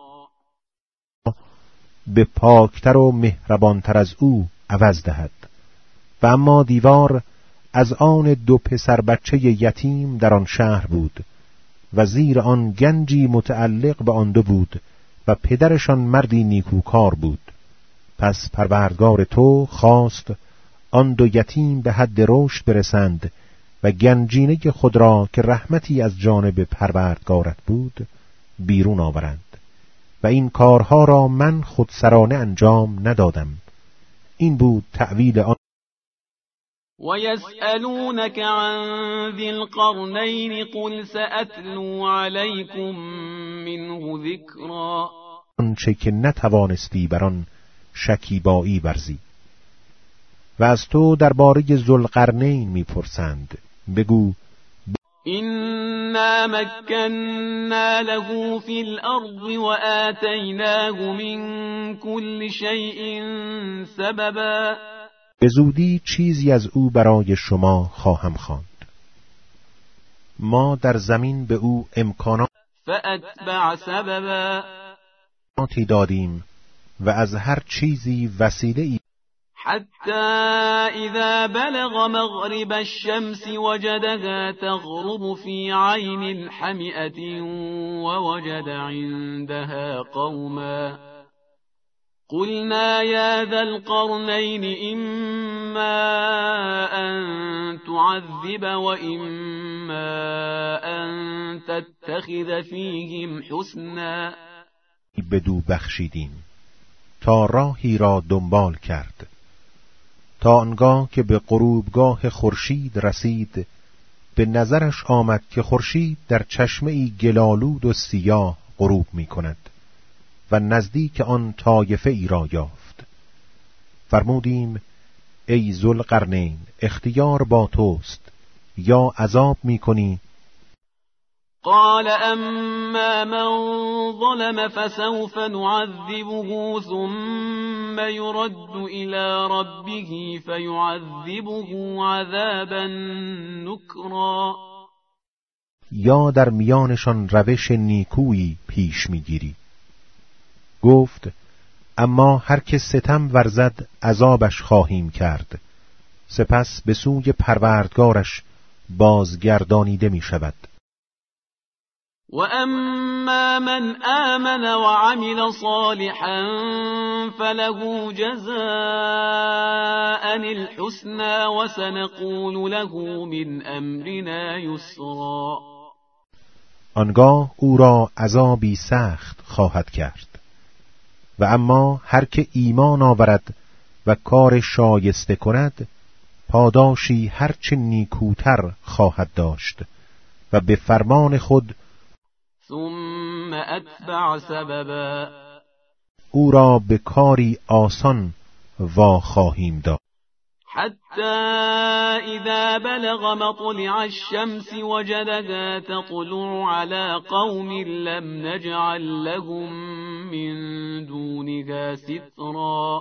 به پاکتر و مهربانتر از او عوض دهد. و اما دیوار از آن دو پسر بچه یتیم در آن شهر بود و زیر آن گنجی متعلق به آن دو بود و پدرشان مردی نیکوکار بود. پس پروردگار تو خواست آن دو یتیم به حد رشد برسند و گنجینه خود را که رحمتی از جانب پروردگارت بود بیرون آورند و این کارها را من خودسرانه انجام ندادم. این بود تأویل آن. وَيَسْأَلُونَكَ عَنْ ذِي الْقَرْنَيْنِ قُلْ سَأَتْلُو عَلَيْكُمْ مِنْهُ ذِكْرًا. آنچه که نتوانستی بر آن شکیبایی ورزی. و از تو درباره ذوالقرنین میپرسند. بگو إِنَّا مَكَّنَّا لَهُ فِي الْأَرْضِ وَآتَيْنَاهُ مِنْ كُلِّ شَيْءٍ سَبَبًا. به زودی چیزی از او برای شما خواهم خواند. ما در زمین به او امکانات فأتبع سببا دادیم و از هر چیزی وسیله‌ای حتی اذا بلغ مغرب الشمس وجدها تغرب في عين حمئة ووجد عندها قوما قلنا يا ذا القرنين إما أن تعذب وإما أن تتخذ فيهم حسنا. بدو بخشیدیم تا راهی را دنبال کرد تا آنگاه که به غروبگاه خورشید رسید به نظرش آمد که خورشید در چشمه‌ای گلالود و سیاه غروب می کند و نزدیک آن طایفه ای را یافت. فرمودیم ای ذوالقرنین اختیار با توست، یا عذاب می کنی. قال اما من ظلم فسوف نعذبه ثم يرد الى ربه فيعذبه عذابا نكرا. یا در میانشان روش نیکویی پیش میگیری. گفت اما هر که ستم ورزد عذابش خواهیم کرد، سپس به سوی پروردگارش بازگردانیده می شود. و اما من آمن و عمل صالحا فله جزاء الحسنى و سنقول له من امرنا یسرا. آنگاه او را عذابی سخت خواهد کرد. و اما هر که ایمان آورد و کار شایسته کند پاداشی هرچه نیکوتر خواهد داشت و به فرمان خود ثم اتبع سببا او را به کاری آسان وا خواهیم داد. حتی اذا بلغ مطلع الشمس وجدها تطلع على قوم لم نجعل لهم من دونها سترا.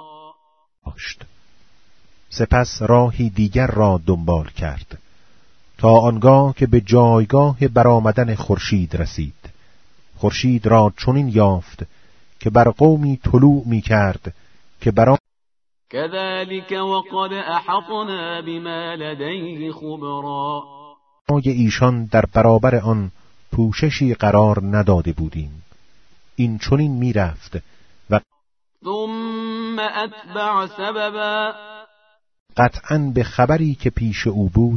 سپس راهی دیگر را دنبال کرد تا آنگاه که به جایگاه برآمدن خورشید رسید. خورشید را چنین یافت که بر قومی طلوع می کرد که برای كذلك وقد احطنا بما لديه خبرا. ما ایشان در برابر آن پوششی قرار نداده بودیم این چنین میرفت و ثم اتبع سببا قطعاً به خبری که پیش او بود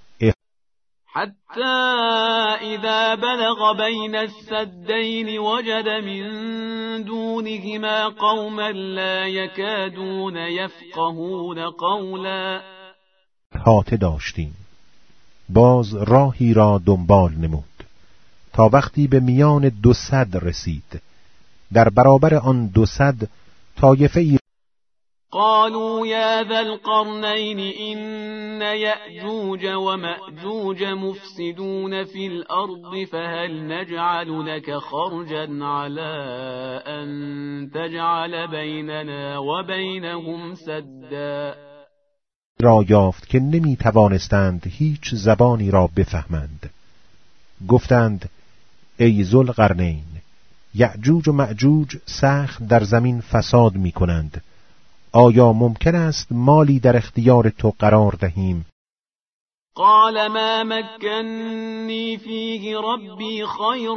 حتى اذا بلغ بين السدين وجد من دونهما قوما لا يكادون يفقهون قولا. احاطه داشتیم، باز راهی را دنبال نمود تا وقتی به میان دو سد رسید، در برابر آن دو سد طایفه‌ای قالوا يا ذا القرنين إن يأجوج ومأجوج مفسدون في الأرض فهل نجعل لك خرجا على أن تجعل بيننا وبينهم سدا. را یافت که نمی توانستند هیچ زبانی را بفهمند. گفتند ای ذوالقرنین، یأجوج و مأجوج سخت در زمین فساد می کنند، آیا ممکن است مالی در اختیار تو قرار دهیم؟ قال ما مكنني فيه ربي خير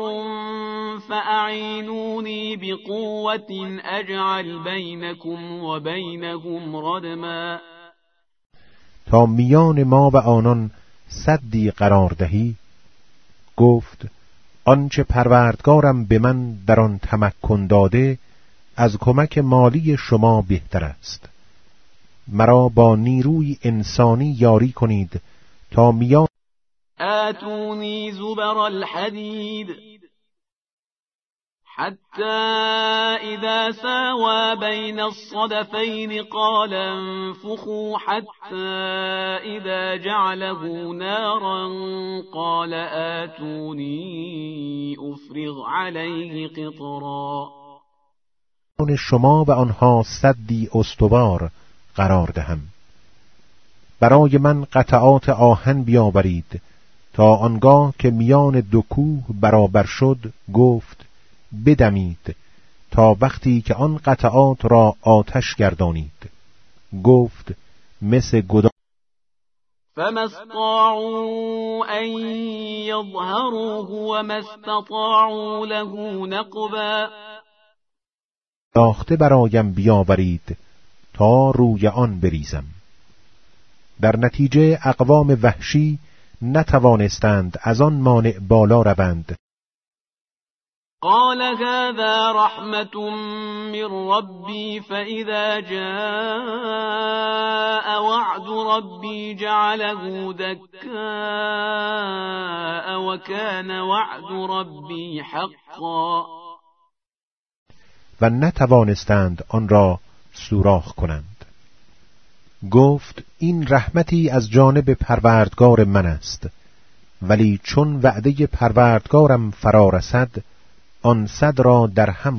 فأعينوني بقوة أجعل بينكم وبينهم ردما. تا میان ما و آنان سدی قرار دهی. گفت آنچه پروردگارم به من در آن تمکن داده از کمک مالی شما بهتر است. مرا با نیروی انسانی یاری کنید تا میان آتونی زبر الحدید حتی اذا ساوى بین الصدفین قال انفخوا حتی اذا جعله نارا قال آتونی افرغ علیه قطرا. شما و آنها سدی استوار قرار دهم. برای من قطعات آهن بیاورید تا آنگاه که میان دو کوه برابر شد گفت بدمید تا وقتی که آن قطعات را آتش گردانید. گفت مثل گداز. فما استطاعوا ان يظهروه وما استطاعوا له نقبا. ساخته برایم بیاورید تا روی آن بریزم. در نتیجه اقوام وحشی نتوانستند از آن مانع بالا روند. قال هذا رحمة من ربي فإذا جاء وعد ربي جعله دكاء وكان وعد ربي حقا. و نتوانستند آن را سوراخ کنند. گفت این رحمتی از جانب پروردگار من است، ولی چون وعده پروردگارم فرا رسد آن صد را در هم.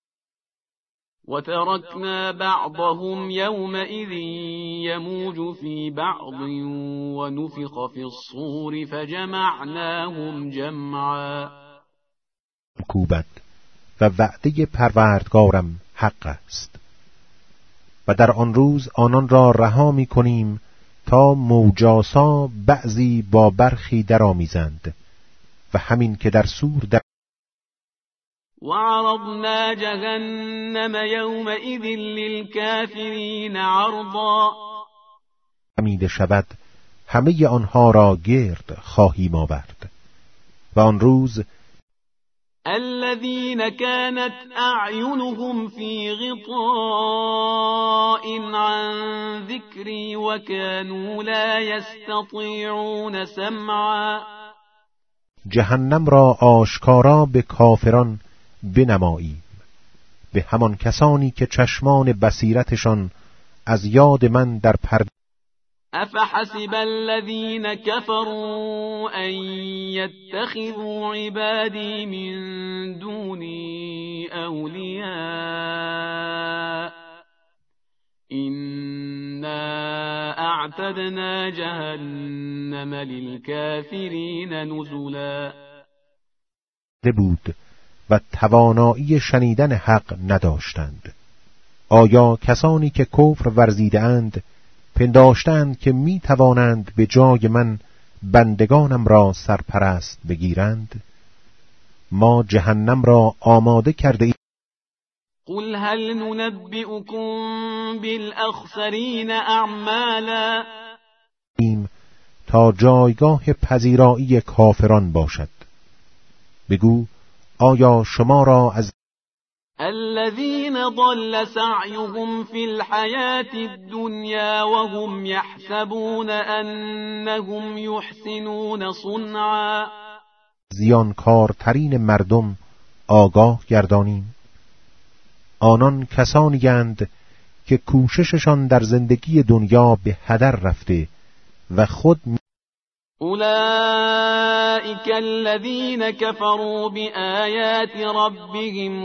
و ترکنا بعضهم یومئذ یموج فی بعض و نفخ فی الصور فجمعناهم جمعا. کوبد و وعده پروردگارم حق است و در آن روز آنان را رها می کنیم تا موجاسا بعضی با برخی درآمیزند و همین که در سور در وعرضنا جهنم یومئذ للكافرین عرضا. حمیده شود همه آنها را گرد خواهیم آورد و آن روز الذين كانت أعينهم في غطاء عن ذكري وكانوا لا يستطيعون سمعا. جهنم را آشکارا به کافران بنماییم، به همان کسانی که چشمان بصیرتشان از یاد من در پرده. افحسب الذين كفروا ان يتخذوا عبادي من دوني اولياء انا اعتدنا جهنم للكافرين نزلا. بود و توانایی شنیدن حق نداشتند. آیا کسانی که کفر ورزیده‌اند پنداشتند که می توانند به جای من بندگانم را سرپرست بگیرند؟ ما جهنم را آماده کرده ایم. قل هل ننبئكم بالأخسرین اعمالا تا جایگاه پذیرایی کافران باشد. بگو آیا شما را از الذين ضل سعيهم في الحياة الدنيا وهم يحسبون أنهم يحسنون صنعا زیانکارترین مردم آگاه گردانیم؟ آنان کسانی اند که کوشششان در زندگی دنیا به هدر رفته و خود أولئك الذين كفروا بآيات ربهم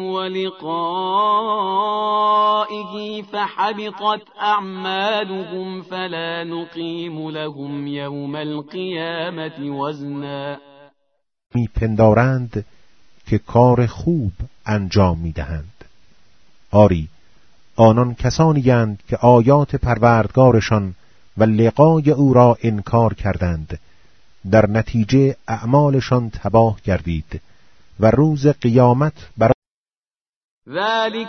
ولقائه فحبطت أعمالهم فلا نقيم لهم يوم القيامة وزنا میپندارند که کار خوب انجام میدهند. آری، آنان کسانی اند که آیات پروردگارشان و لقای او را انکار کردند، در نتیجه اعمالشان تباه گردید و روز قیامت برای ذلك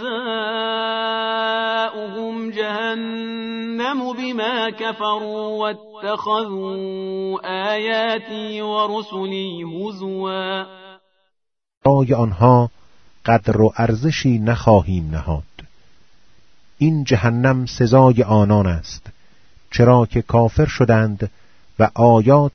جزاؤهم جهنم بما كفروا واتخذوا آیاتی و رسلی هزوا برای آنها قدر و ارزشی نخواهیم نهاد. این جهنم سزای آنان است، چرا که کافر شدند و آیات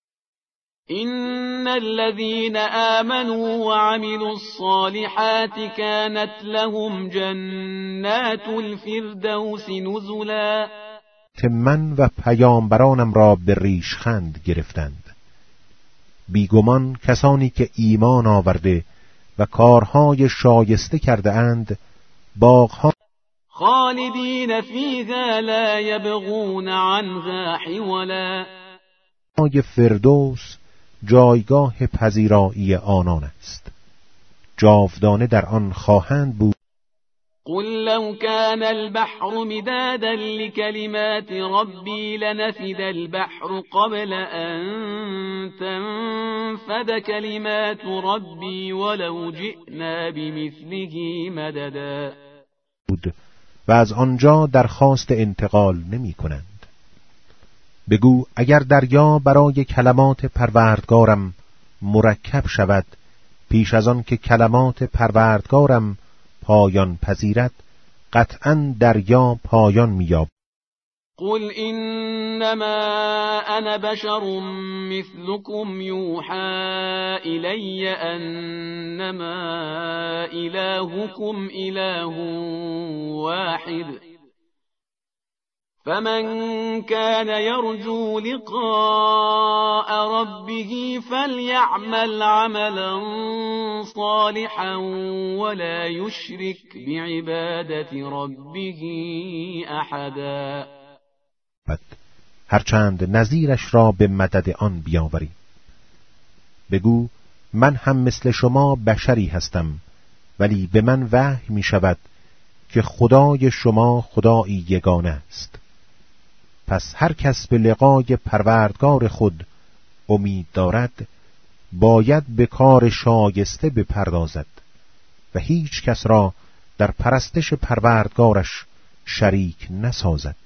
إن الذين آمنوا وعملوا الصالحات كانت لهم جنات الفردوس نزلا که من و پیامبرانم را به ریشخند گرفتند. بیگمان کسانی که ایمان آورده و کارهای شایسته کرده اند باغها خالدین فیها لا یبغون عنها حولا جای فردوس جایگاه پذیرایی آنان است، جاودانه در آن خواهند بود. قل لو كان البحر مدادا لكلمات ربي لنفد البحر قبل أن تنفد كلمات ربي ولو جئنا بمثله مددا و از آنجا درخواست انتقال نمی کنند. بگو اگر دریا برای کلمات پروردگارم مرکب شود پیش از آن که کلمات پروردگارم پایان پذیرد، قطعاً دریا پایان می‌یابد. قل انما انا بشر مثلكم يوحى الي انما الهكم اله واحد فمن كان يرجو لقاء ربه فليعمل عملا صالحا ولا يشرك بعبادة ربه احدا. هرچند نظیرش را به مدد آن بیاوریم. بگو من هم مثل شما بشری هستم، ولی به من وحی می شود که خدای شما خدایی یگانه است. پس هر کس به لقای پروردگار خود امید دارد باید به کار شایسته بپردازد و هیچ کس را در پرستش پروردگارش شریک نسازد.